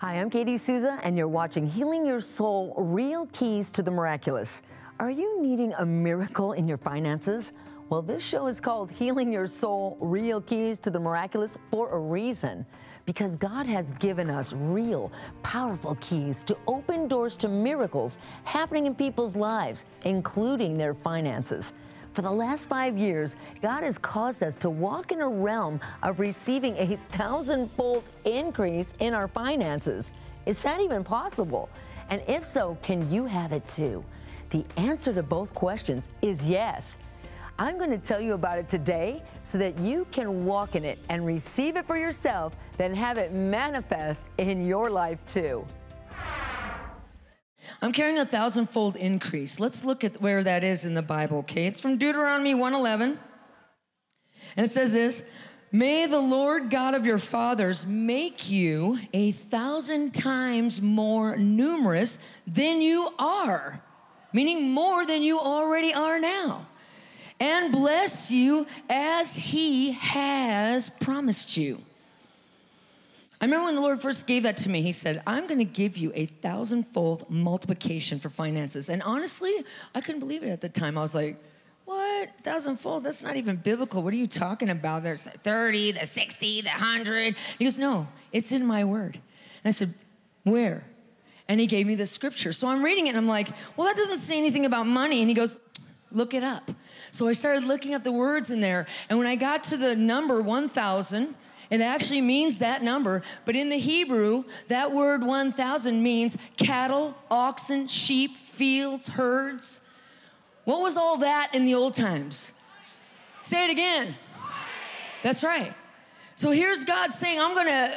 Hi, I'm Katie Souza, and you're watching Healing Your Soul, Real Keys to the Miraculous. Are you needing a miracle in your finances? Well, this show is called Healing Your Soul, Real Keys to the Miraculous for a reason. Because God has given us real, powerful keys to open doors to miracles happening in people's lives, including their finances. For the last 5 years, God has caused us to walk in a realm of receiving a 1,000-fold increase in our finances. Is that even possible? And if so, can you have it too? The answer to both questions is yes. I'm going to tell you about it today so that you can walk in it and receive it for yourself, then have it manifest in your life too. I'm carrying a 1,000-fold increase. Let's look at where that is in the Bible, okay? It's from Deuteronomy 1:11. And it says this, "May the Lord God of your fathers make you 1,000 times more numerous than you are," meaning more than you already are now, "and bless you as he has promised you." I remember when the Lord first gave that to me, he said, "I'm going to give you a 1,000-fold multiplication for finances." And honestly, I couldn't believe it at the time. I was like, what? 1,000-fold? That's not even biblical. What are you talking about? There's the 30, the 60, the 100. He goes, "No, it's in my word." And I said, "Where?" And he gave me the scripture. So I'm reading it, and I'm like, well, that doesn't say anything about money. And he goes, "Look it up." So I started looking up the words in there. And when I got to the number 1,000, it actually means that number, but in the Hebrew, that word 1,000 means cattle, oxen, sheep, fields, herds. What was all that in the old times? Say it again. That's right. So here's God saying, I'm gonna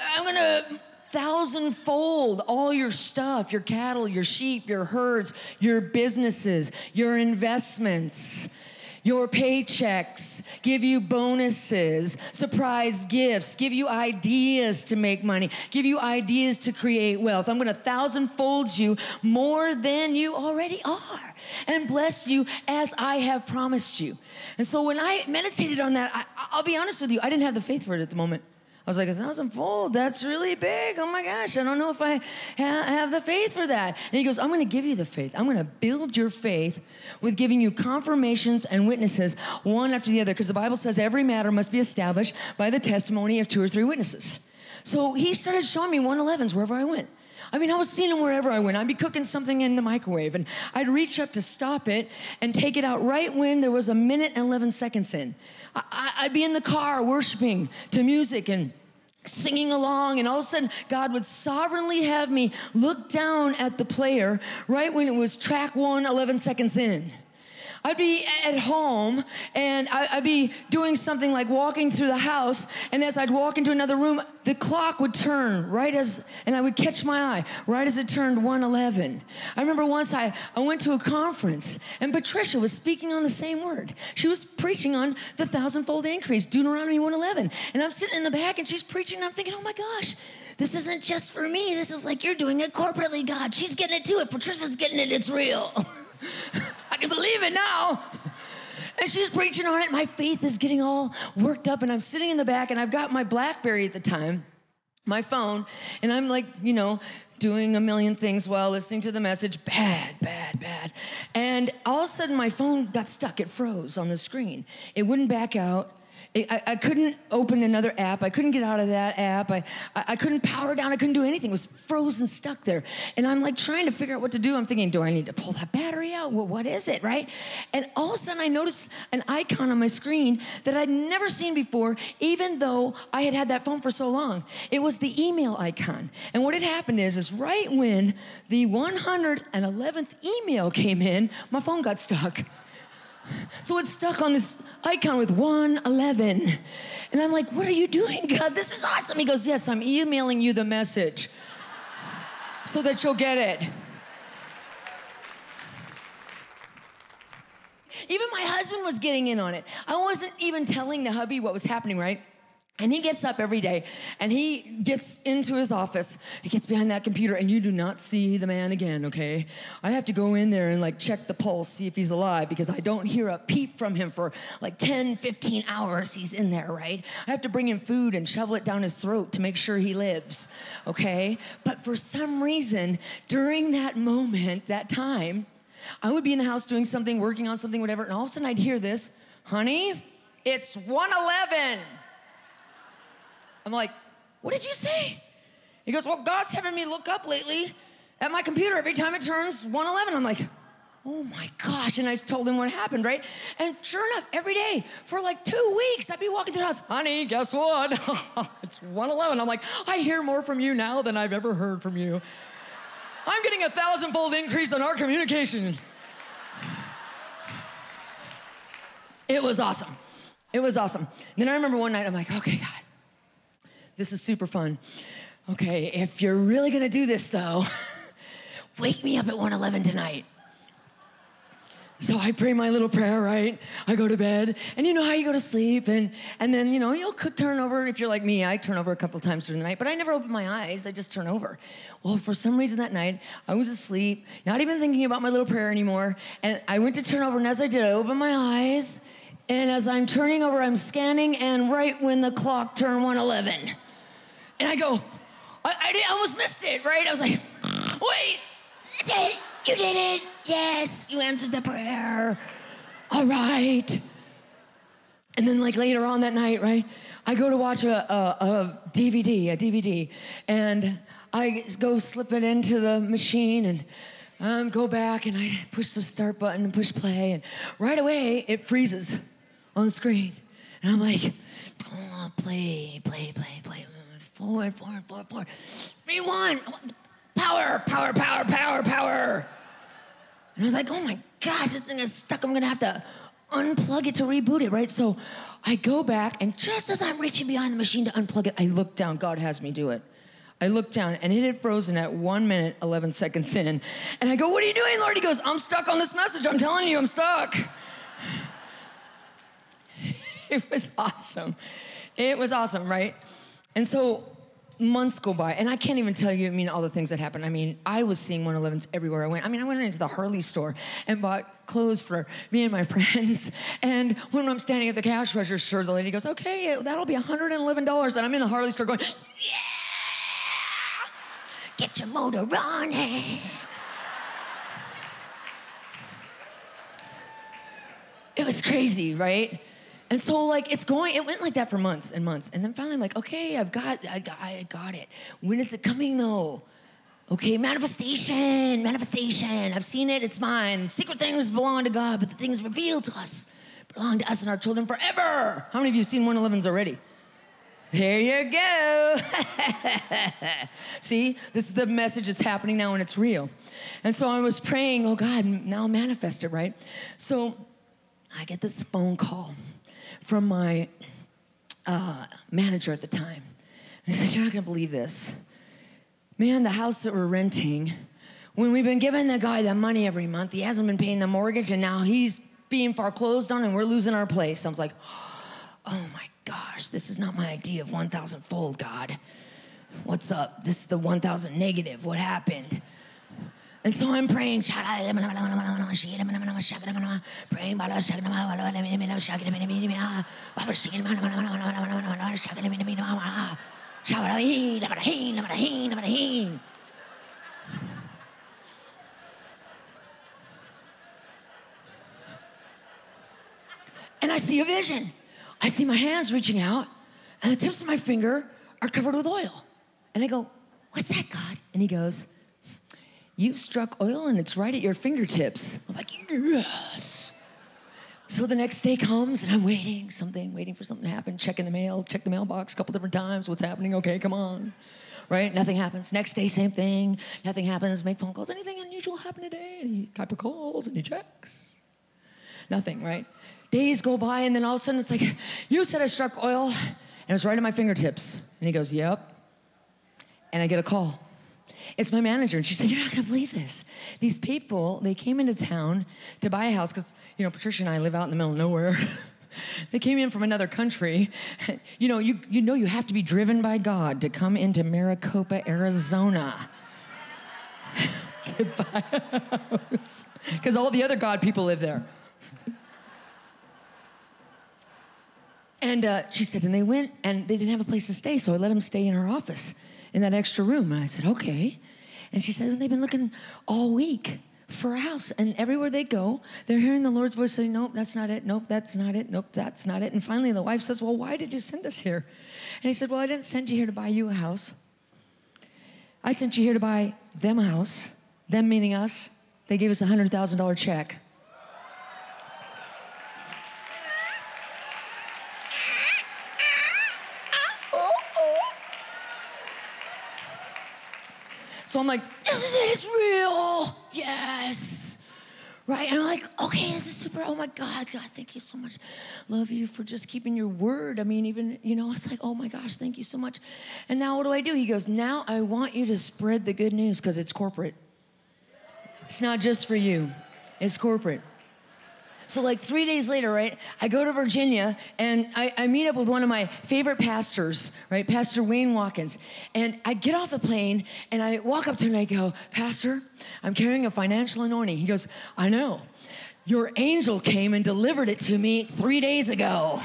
1,000-fold all your stuff, your cattle, your sheep, your herds, your businesses, your investments, your paychecks, give you bonuses, surprise gifts, give you ideas to make money, give you ideas to create wealth. I'm going to 1,000-fold you more than you already are and bless you as I have promised you. And so when I meditated on that, I'll be honest with you, I didn't have the faith for it at the moment. I was like, 1,000-fold, that's really big. Oh my gosh, I don't know if I have the faith for that. And he goes, I'm going to give you the faith. I'm going to build your faith with giving you confirmations and witnesses one after the other, because the Bible says every matter must be established by the testimony of 2 or 3 witnesses. So he started showing me 111s wherever I went. I mean, I was seeing them wherever I went. I'd be cooking something in the microwave, and I'd reach up to stop it and take it out right when there was 1 minute and 11 seconds in. I'd be in the car worshiping to music and singing along, and all of a sudden, God would sovereignly have me look down at the player right when it was track 1, 11 seconds in. I'd be at home, and I'd be doing something like walking through the house, and as I'd walk into another room, the clock would turn and I would catch my eye right as it turned 1:11. I remember once I went to a conference, and Patricia was speaking on the same word. She was preaching on the 1,000-fold increase, Deuteronomy 1:11, and I'm sitting in the back, and she's preaching, and I'm thinking, oh my gosh, this isn't just for me. This is like you're doing it corporately, God. She's getting it too. If Patricia's getting it, it's real. I can believe it now. And she's preaching on it. My faith is getting all worked up, and I'm sitting in the back, and I've got my BlackBerry at the time, my phone, and I'm like, doing a million things while listening to the message. Bad. And all of a sudden, my phone got stuck. It froze on the screen. It wouldn't back out. I couldn't open another app. I couldn't get out of that app. I couldn't power down. I couldn't do anything. It was frozen, stuck there. And I'm like trying to figure out what to do. I'm thinking, do I need to pull that battery out? Well, what is it, right? And all of a sudden, I noticed an icon on my screen that I'd never seen before, even though I had had that phone for so long. It was the email icon. And what had happened is right when the 111th email came in, my phone got stuck. So it's stuck on this icon with 111. And I'm like, what are you doing, God? This is awesome. He goes, yes, I'm emailing you the message so that you'll get it. Even my husband was getting in on it. I wasn't even telling the hubby what was happening, right? And he gets up every day, and he gets into his office. He gets behind that computer, and you do not see the man again, okay? I have to go in there and, check the pulse, see if he's alive, because I don't hear a peep from him for, 10, 15 hours he's in there, right? I have to bring him food and shovel it down his throat to make sure he lives. okay? But for some reason, during that moment, that time, I would be in the house doing something, working on something, whatever, and all of a sudden I'd hear this, honey, it's 1:11. I'm like, what did you say? He goes, well, God's having me look up lately at my computer every time it turns 1:11. I'm like, oh my gosh. And I told him what happened, right? And sure enough, every day for like 2 weeks, I'd be walking through the house, honey, guess what? It's 1:11. I'm like, I hear more from you now than I've ever heard from you. I'm getting a 1,000-fold increase on our communication. It was awesome. It was awesome. Then I remember one night, I'm like, okay, God, this is super fun. Okay, if you're really gonna do this though, wake me up at 1:11 tonight. So I pray my little prayer, right? I go to bed, and you know how you go to sleep, and then, you know, you'll turn over. If you're like me, I turn over a couple times during the night, but I never open my eyes. I just turn over. Well, for some reason that night, I was asleep, not even thinking about my little prayer anymore, and I went to turn over, and as I did, I opened my eyes, and as I'm turning over, I'm scanning, and right when the clock turned 1:11, and I go, I almost missed it, right? I was like, wait, you did it. Yes, you answered the prayer. All right. And then like later on that night, right, I go to watch a DVD, and I go slip it into the machine and go back, and I push the start button and push play, and right away it freezes on the screen. And I'm like, oh, play. Forward. Rewind. Power. And I was like, oh my gosh, this thing is stuck. I'm gonna have to unplug it to reboot it, right? So I go back, and just as I'm reaching behind the machine to unplug it, I look down. God has me do it. I look down, and it had frozen at 1 minute, 11 seconds in. And I go, what are you doing, Lord? He goes, I'm stuck on this message. I'm telling you, I'm stuck. It was awesome. It was awesome, right? And so months go by, and I can't even tell you, all the things that happened. I was seeing 111s everywhere I went. I went into the Harley store and bought clothes for me and my friends. And when I'm standing at the cash register, the lady goes, okay, that'll be $111. And I'm in the Harley store going, yeah! Get your motor running. It was crazy, right? And so it went like that for months and months. And then finally I'm like, okay, I got it. When is it coming though? Okay, manifestation. I've seen it, it's mine. Secret things belong to God, but the things revealed to us belong to us and our children forever. How many of you have seen 111s already? There you go. See, this is the message that's happening now, and it's real. And so I was praying, oh God, now manifest it, right? So I get this phone call from my manager at the time. And he said, you're not gonna believe this. Man, the house that we're renting, when we've been giving the guy the money every month, he hasn't been paying the mortgage, and now he's being foreclosed on, and we're losing our place. I was like, oh my gosh, this is not my idea of 1,000-fold, God. What's up? This is the 1,000 negative. What happened? And so I'm praying, praying, and I see a vision. I see my hands reaching out, and the tips of my finger are covered with oil. And I go, what's that, God? And he goes, you've struck oil, and it's right at your fingertips. I'm like, yes. So the next day comes, and I'm waiting for something to happen, checking the mail, check the mailbox a couple different times. What's happening? Okay, come on. Right? Nothing happens. Next day, same thing. Nothing happens. Make phone calls. Anything unusual happen today? Any type of calls? Any checks? Nothing, right? Days go by, and then all of a sudden it's like, you said I struck oil, and it was right at my fingertips. And he goes, yep. And I get a call. It's my manager, and she said, you're not gonna believe this. These people, they came into town to buy a house, because, Patricia and I live out in the middle of nowhere. They came in from another country. You have to be driven by God to come into Maricopa, Arizona to buy a house, because all the other God people live there. And she said, and they went, and they didn't have a place to stay, so I let them stay in her office. in that extra room. And I said, okay. And she said, they've been looking all week for a house. And everywhere they go, they're hearing the Lord's voice saying, nope, that's not it. Nope, that's not it. Nope, that's not it. And finally the wife says, well, why did you send us here? And he said, well, I didn't send you here to buy you a house. I sent you here to buy them a house. Them meaning us. They gave us a $100,000 check. So I'm like, this is it, it's real. Yes. Right? And I'm like, okay, this is super. Oh my God, thank you so much. Love you for just keeping your word. I mean, even, it's like, oh my gosh, thank you so much. And now what do? He goes, now I want you to spread the good news because it's corporate. It's not just for you, it's corporate. So like 3 days later, right, I go to Virginia and I meet up with one of my favorite pastors, right, Pastor Wayne Watkins. And I get off the plane and I walk up to him and I go, Pastor, I'm carrying a financial anointing. He goes, I know. Your angel came and delivered it to me 3 days ago.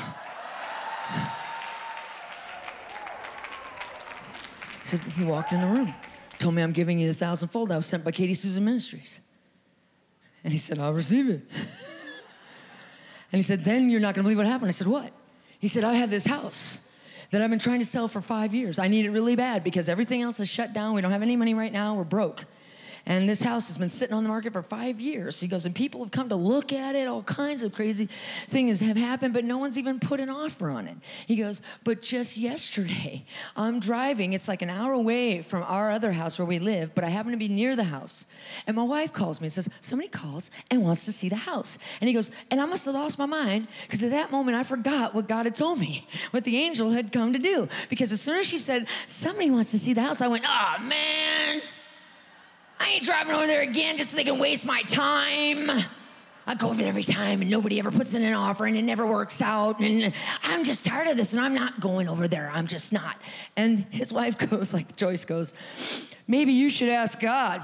So he walked in the room, told me I'm giving you the 1,000-fold I was sent by Katie Souza Ministries. And he said, I'll receive it. And he said, then you're not going to believe what happened. I said, what? He said, I have this house that I've been trying to sell for 5 years. I need it really bad because everything else is shut down. We don't have any money right now. We're broke. And this house has been sitting on the market for 5 years. He goes, and people have come to look at it. All kinds of crazy things have happened, but no one's even put an offer on it. He goes, but just yesterday, I'm driving. It's like an hour away from our other house where we live, but I happen to be near the house. And my wife calls me and says, somebody calls and wants to see the house. And he goes, and I must have lost my mind because at that moment, I forgot what God had told me, what the angel had come to do. Because as soon as she said, somebody wants to see the house, I went, oh, man. I ain't driving over there again just so they can waste my time. I go over there every time and nobody ever puts in an offer and it never works out. And I'm just tired of this and I'm not going over there. I'm just not. And his wife goes, like Joyce goes, maybe you should ask God.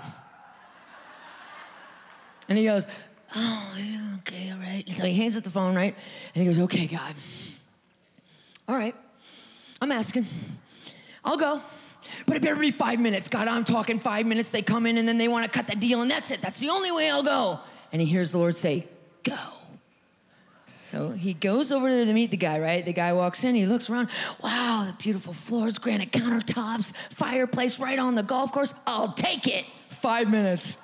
And he goes, oh, yeah, okay, all right. So he hangs up the phone, right? And he goes, okay, God. All right, I'm asking. I'll go. But it better be 5 minutes. God, I'm talking 5 minutes. They come in and then they want to cut the deal and that's it. That's the only way I'll go. And he hears the Lord say, go. So he goes over there to meet the guy, right? The guy walks in, he looks around. Wow, the beautiful floors, granite countertops, fireplace right on the golf course. I'll take it. 5 minutes.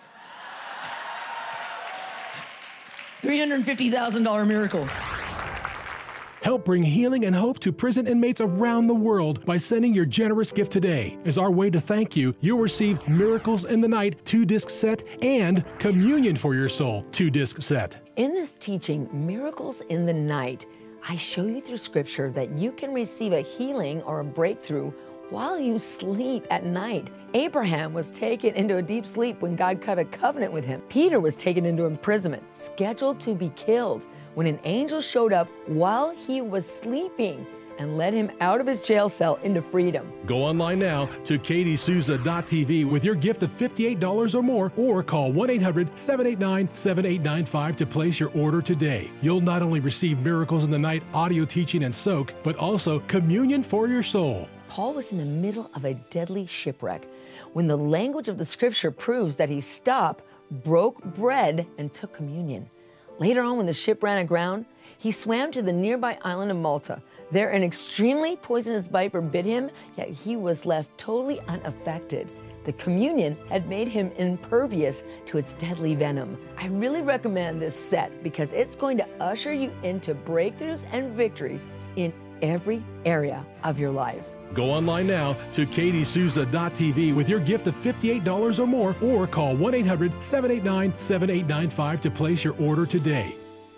$350,000 miracle. Help bring healing and hope to prison inmates around the world by sending your generous gift today. As our way to thank you, you'll receive Miracles in the Night 2-disc set and Communion for Your Soul 2-disc set. In this teaching, Miracles in the Night, I show you through Scripture that you can receive a healing or a breakthrough while you sleep at night. Abraham was taken into a deep sleep when God cut a covenant with him. Peter was taken into imprisonment, scheduled to be killed, when an angel showed up while he was sleeping and led him out of his jail cell into freedom. Go online now to katiesouza.tv with your gift of $58 or more, or call 1-800-789-7895 to place your order today. You'll not only receive Miracles in the Night audio teaching and soak, but also Communion for Your Soul. Paul was in the middle of a deadly shipwreck when the language of the Scripture proves that he stopped, broke bread, and took communion. Later on, when the ship ran aground, he swam to the nearby island of Malta. There, an extremely poisonous viper bit him, yet he was left totally unaffected. The communion had made him impervious to its deadly venom. I really recommend this set because it's going to usher you into breakthroughs and victories in every area of your life. Go online now to katiesouza.tv with your gift of $58 or more, or call 1-800-789-7895 to place your order today.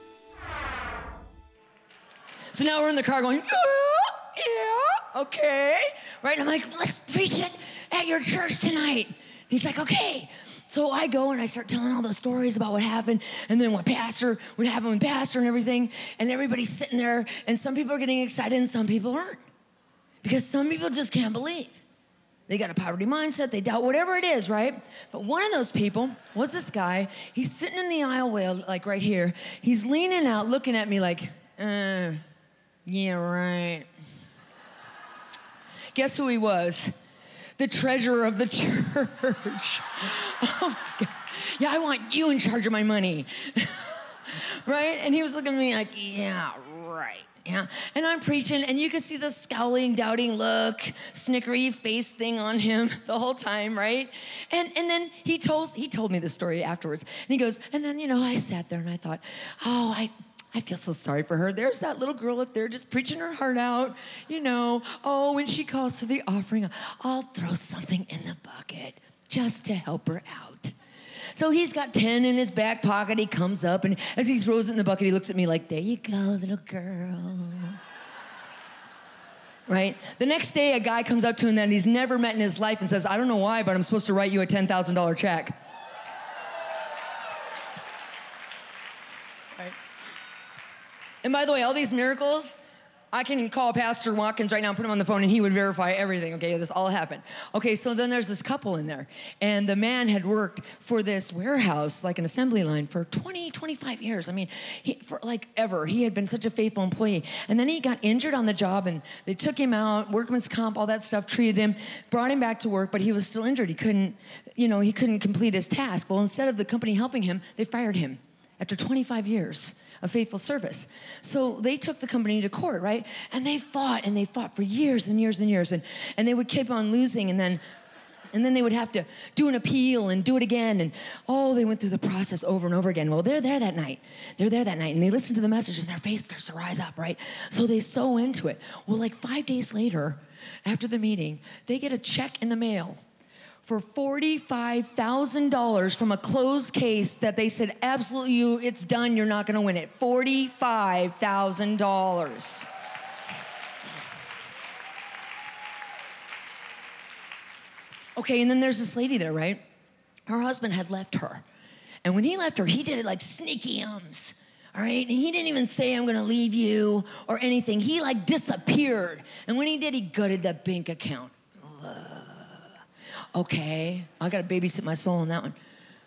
So now we're in the car going, yeah, okay. Right, and I'm like, let's preach it at your church tonight. He's like, okay. So I go and I start telling all the stories about what happened and then what happened with Pastor and everything. And everybody's sitting there and some people are getting excited and some people aren't. Because some people just can't believe. They got a poverty mindset, they doubt whatever it is, right? But one of those people was this guy. He's sitting in the aisle, like right here. He's leaning out, looking at me like, yeah, right. Guess who he was? the treasurer of the church. Oh my God. Yeah, I want you in charge of my money. Right? And he was looking at me like, yeah, right. Yeah. And I'm preaching, and you could see the scowling, doubting look, snickery face thing on him the whole time, right? And then he told me the story afterwards. And he goes, and then, I sat there and I thought, oh, I feel so sorry for her. There's that little girl up there just preaching her heart out. Oh, when she calls for the offering, I'll throw something in the bucket just to help her out. So he's got 10 in his back pocket. He comes up, and as he throws it in the bucket, he looks at me like, there you go, little girl. Right? The next day, a guy comes up to him that he's never met in his life and says, I don't know why, but I'm supposed to write you a $10,000 check. Right? And by the way, all these miracles, I can call Pastor Watkins right now and put him on the phone, and he would verify everything, okay? This all happened. Okay, so then there's this couple in there, and the man had worked for this warehouse, like an assembly line, for 20, 25 years. I mean, for like ever. He had been such a faithful employee. And then he got injured on the job, and they took him out, workman's comp, all that stuff, treated him, brought him back to work, but he was still injured. He couldn't complete his task. Well, instead of the company helping him, they fired him after 25 years. A faithful service. So they took the company to court, right? And they fought for years and years and years. And they would keep on losing, and then they would have to do an appeal and do it again. And they went through the process over and over again. Well, they're there that night. And they listen to the message, and their face starts to rise up, right? So they sow into it. Well, like 5 days later, after the meeting, they get a check in the mail for $45,000 from a closed case that they said, absolutely, it's done, you're not gonna win it. $45,000. Okay, and then there's this lady there, right? Her husband had left her. And when he left her, he did it like sneaky ums. All right, and he didn't even say, I'm gonna leave you or anything. He like disappeared. And when he did, he gutted that bank account. Okay, I gotta babysit my soul on that one.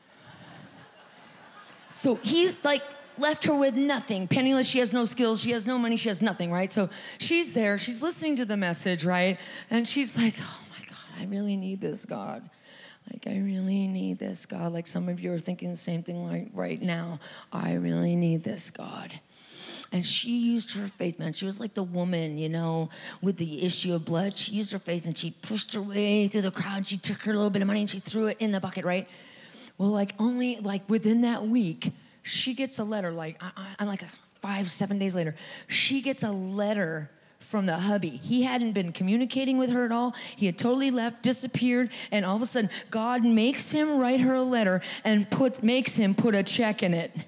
So he's like left her with nothing, penniless. She has no skills, she has no money, she has nothing, right? So she's there, she's listening to the message, right? And she's like, oh my God, I really need this, God. Like, I really need this, God. Like some of you are thinking the same thing like right now. I really need this, God. And she used her faith, man. She was like the woman, with the issue of blood. She used her faith, and she pushed her way through the crowd. She took her little bit of money, and she threw it in the bucket, right? Well, only within that week, she gets a letter, 5-7 days later. She gets a letter from the hubby. He hadn't been communicating with her at all. He had totally left, disappeared, and all of a sudden, God makes him write her a letter and makes him put a check in it.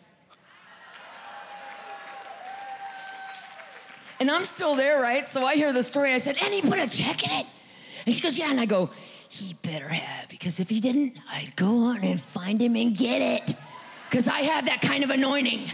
And I'm still there, right? So I hear the story. I said, and he put a check in it? And she goes, yeah. And I go, he better have, because if he didn't, I'd go on and find him and get it, because I have that kind of anointing.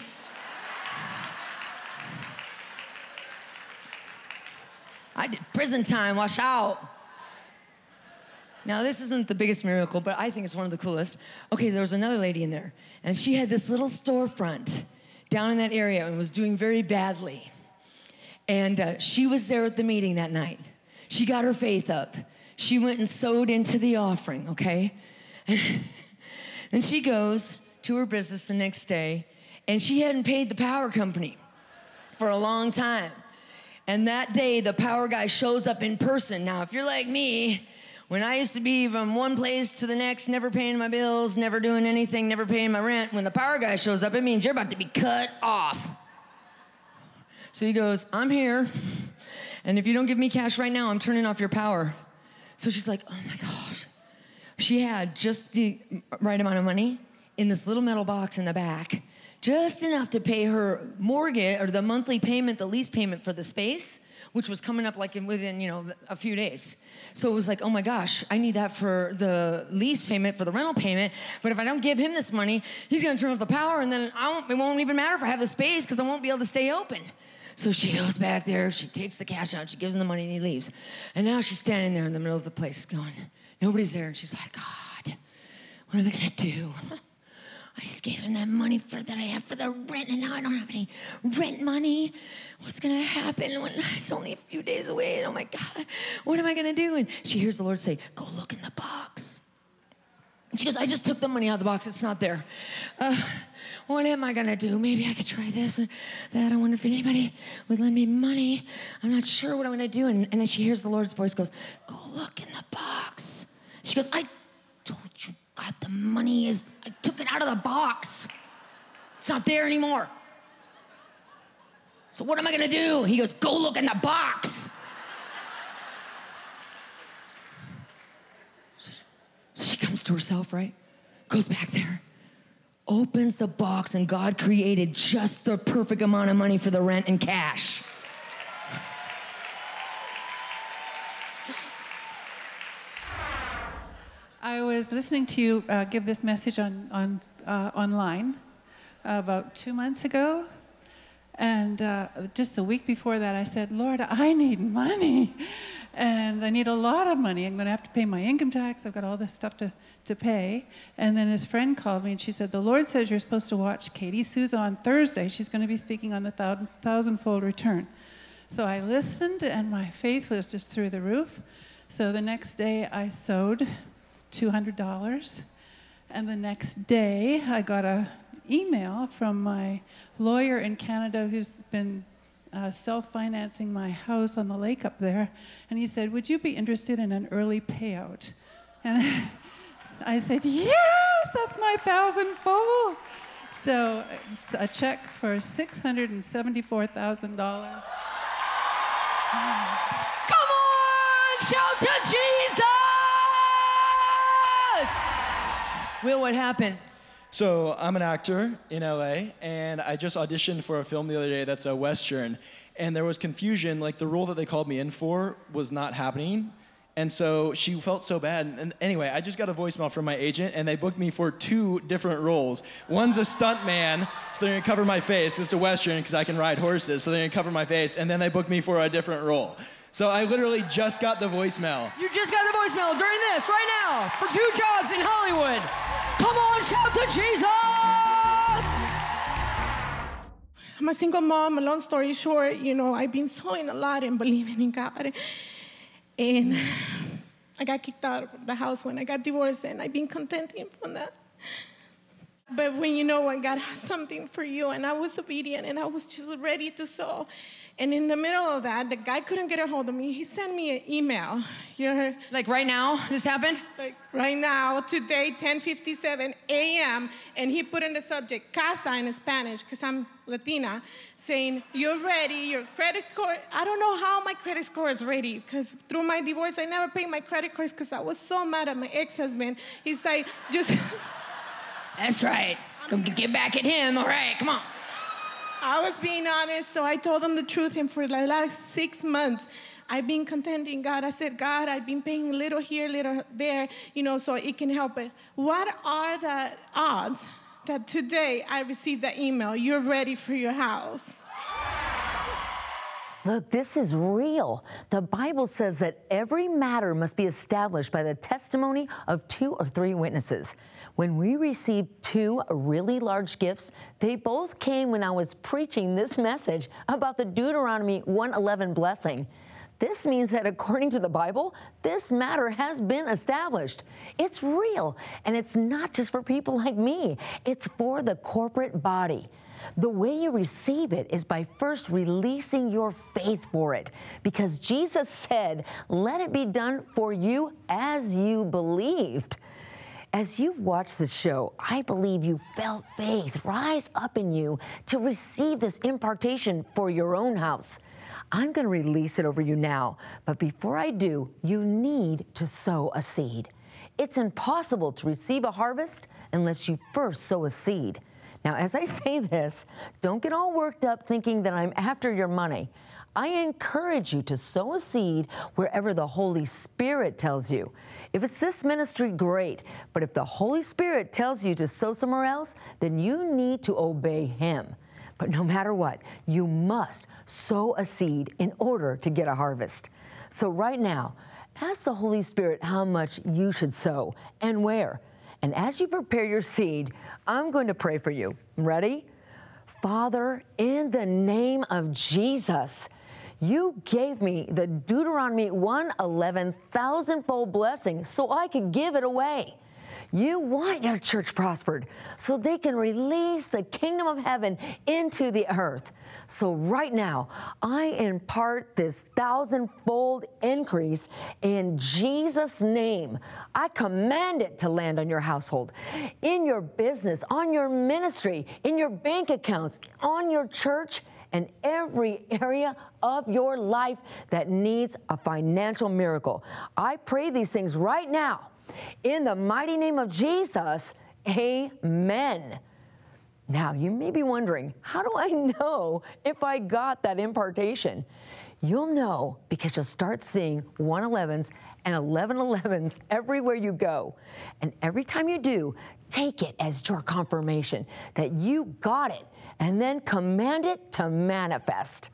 I did prison time, watch out. Now, this isn't the biggest miracle, but I think it's one of the coolest. Okay, there was another lady in there, and she had this little storefront down in that area and was doing very badly. And she was there at the meeting that night. She got her faith up. She went and sowed into the offering, okay? And she goes to her business the next day, and she hadn't paid the power company for a long time. And that day, the power guy shows up in person. Now, if you're like me, when I used to be from one place to the next, never paying my bills, never doing anything, never paying my rent, when the power guy shows up, it means you're about to be cut off. So he goes, I'm here, and if you don't give me cash right now, I'm turning off your power. So she's like, oh my gosh. She had just the right amount of money in this little metal box in the back, just enough to pay her mortgage, or the monthly payment, the lease payment for the space, which was coming up within a few days. So it was like, oh my gosh, I need that for the lease payment, for the rental payment. But if I don't give him this money, he's gonna turn off the power, and then it won't even matter if I have the space, because I won't be able to stay open. So she goes back there, she takes the cash out, she gives him the money, and he leaves. And now she's standing there in the middle of the place going, nobody's there. And she's like, God, what am I gonna do? I just gave him that money that I have for the rent, and now I don't have any rent money. What's going to happen when it's only a few days away? And oh my God, what am I going to do? And she hears the Lord say, go look in the box. And she goes, I just took the money out of the box. It's not there. What am I going to do? Maybe I could try this or that. I wonder if anybody would lend me money. I'm not sure what I'm going to do. And then she hears the Lord's voice goes, go look in the box. She goes, I told you, God, the money is, I took it out of the box. It's not there anymore. So what am I going to do? He goes, go look in the box. So she comes to herself, right? Goes back there. Opens the box, and God created just the perfect amount of money for the rent and cash. I was listening to you give this message online about 2 months ago, and just the week before that, I said, Lord, I need money, and I need a lot of money. I'm going to have to pay my income tax. I've got all this stuff to pay. And then his friend called me, and she said, the Lord says you're supposed to watch Katie Souza on Thursday. She's going to be speaking on the thousandfold return. So I listened, and my faith was just through the roof. So the next day, I sewed $200. And the next day, I got an email from my lawyer in Canada who's been self-financing my house on the lake up there. And he said, would you be interested in an early payout? And I said, yes, that's my thousandfold. So it's a check for $674,000. Come on, shout to Jesus! Will, what happened? So I'm an actor in LA, and I just auditioned for a film the other day that's a Western, and there was confusion, like the role that they called me in for was not happening. And so she felt so bad. And anyway, I just got a voicemail from my agent, and they booked me for 2 different roles. One's a stunt man, so they're gonna cover my face. It's a Western, because I can ride horses, so they're gonna cover my face. And then they booked me for a different role. So I literally just got the voicemail. You just got the voicemail during this, right now, for 2 jobs in Hollywood. Come on, shout to Jesus! I'm a single mom. A long story short, I've been sewing a lot and believing in God. And I got kicked out of the house when I got divorced, and I've been contending from that. But when when God has something for you, and I was obedient, and I was just ready to sew. And in the middle of that, the guy couldn't get a hold of me. He sent me an email. Like right now, this happened? Like right now, today, 10:57 a.m., and he put in the subject, casa in Spanish, because I'm Latina, saying, you're ready, your credit score. I don't know how my credit score is ready, because through my divorce, I never paid my credit cards because I was so mad at my ex-husband. He's like, just... That's right. Come get back at him. All right, come on. I was being honest, so I told him the truth, and for the last 6 months, I've been contending God. I said, God, I've been paying a little here, little there, so it can help it. What are the odds that today I received the email, you're ready for your house? Look, this is real. The Bible says that every matter must be established by the testimony of 2 or 3 witnesses. When we received 2 really large gifts, they both came when I was preaching this message about the Deuteronomy 1:11 blessing. This means that according to the Bible, this matter has been established. It's real, and it's not just for people like me. It's for the corporate body. The way you receive it is by first releasing your faith for it, because Jesus said, let it be done for you as you believed. As you've watched the show, I believe you felt faith rise up in you to receive this impartation for your own house. I'm going to release it over you now, but before I do, you need to sow a seed. It's impossible to receive a harvest unless you first sow a seed. Now, as I say this, don't get all worked up thinking that I'm after your money. I encourage you to sow a seed wherever the Holy Spirit tells you. If it's this ministry, great. But if the Holy Spirit tells you to sow somewhere else, then you need to obey Him. But no matter what, you must sow a seed in order to get a harvest. So right now, ask the Holy Spirit how much you should sow and where. And as you prepare your seed, I'm going to pray for you. Ready? Father, in the name of Jesus, you gave me the Deuteronomy 1:11 thousandfold blessing so I could give it away. You want your church prospered so they can release the kingdom of heaven into the earth. So right now, I impart this thousandfold increase in Jesus' name. I command it to land on your household, in your business, on your ministry, in your bank accounts, on your church, and every area of your life that needs a financial miracle. I pray these things right now. In the mighty name of Jesus, amen. Now, you may be wondering, how do I know if I got that impartation? You'll know because you'll start seeing 111s and 1111s everywhere you go. And every time you do, take it as your confirmation that you got it, and then command it to manifest.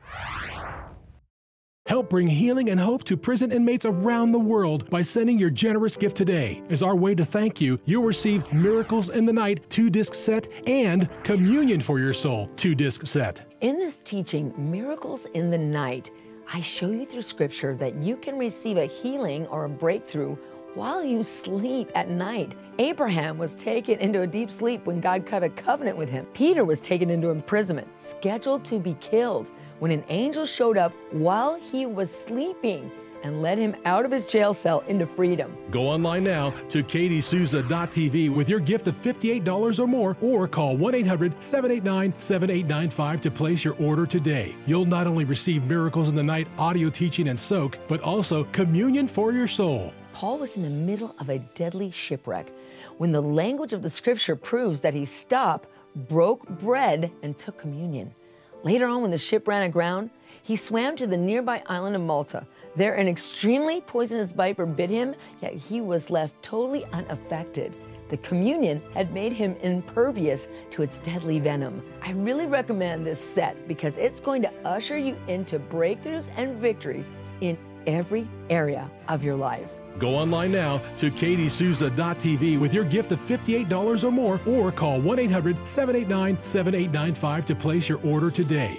Help bring healing and hope to prison inmates around the world by sending your generous gift today. As our way to thank you, you'll receive Miracles in the Night 2-disc set and Communion for Your Soul 2-disc set. In this teaching, Miracles in the Night, I show you through Scripture that you can receive a healing or a breakthrough while you sleep at night. Abraham was taken into a deep sleep when God cut a covenant with him. Peter was taken into imprisonment, scheduled to be killed, when an angel showed up while he was sleeping and led him out of his jail cell into freedom. Go online now to katiesouza.tv with your gift of $58 or more, or call 1-800-789-7895 to place your order today. You'll not only receive Miracles in the Night audio teaching and soak, but also Communion for Your Soul. Paul was in the middle of a deadly shipwreck when the language of the Scripture proves that he stopped, broke bread, and took communion. Later on, when the ship ran aground, he swam to the nearby island of Malta. There, an extremely poisonous viper bit him, yet he was left totally unaffected. The communion had made him impervious to its deadly venom. I really recommend this set because it's going to usher you into breakthroughs and victories in every area of your life. Go online now to katiesouza.tv with your gift of $58 or more, or call 1-800-789-7895 to place your order today.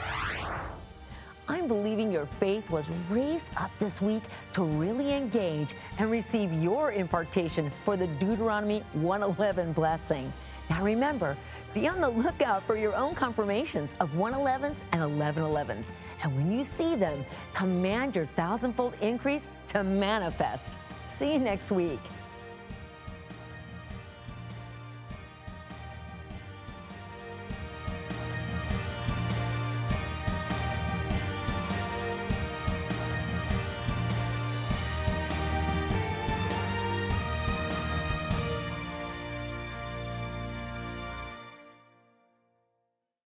I'm believing your faith was raised up this week to really engage and receive your impartation for the Deuteronomy 1:11 blessing. Now remember, be on the lookout for your own confirmations of 111s and 1111s. And when you see them, command your thousandfold increase to manifest. See you next week.